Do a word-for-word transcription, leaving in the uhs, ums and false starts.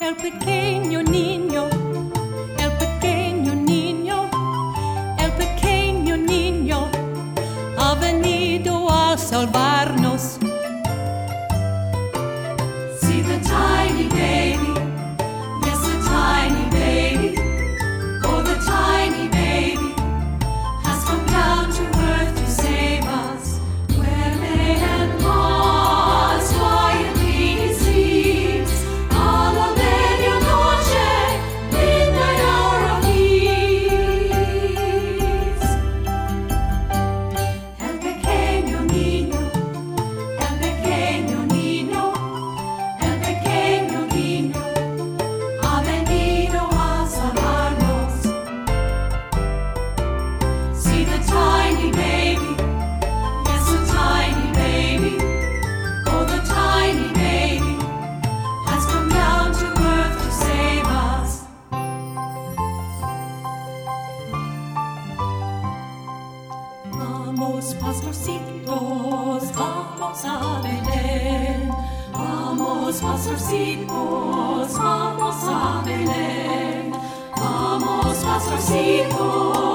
el pequeño niño, el pequeño niño, el pequeño niño ha venido a salvarnos. See the tiny baby, yes, the tiny baby, oh, the tiny baby has come down to earth to save us. Where lay and lost, quietly he sleeps, a la medianoche, midnight hour of peace. El pequeño niño, el pequeño niño, el pequeño niño ha venido a salvarnos. See the tiny baby, yes, the tiny baby, oh, the tiny baby has come down to earth to save us. Vamos, pastorcitos, vamos a Belén. Vamos, pastorcitos, vamos a Belén. Vamos, pastorcitos.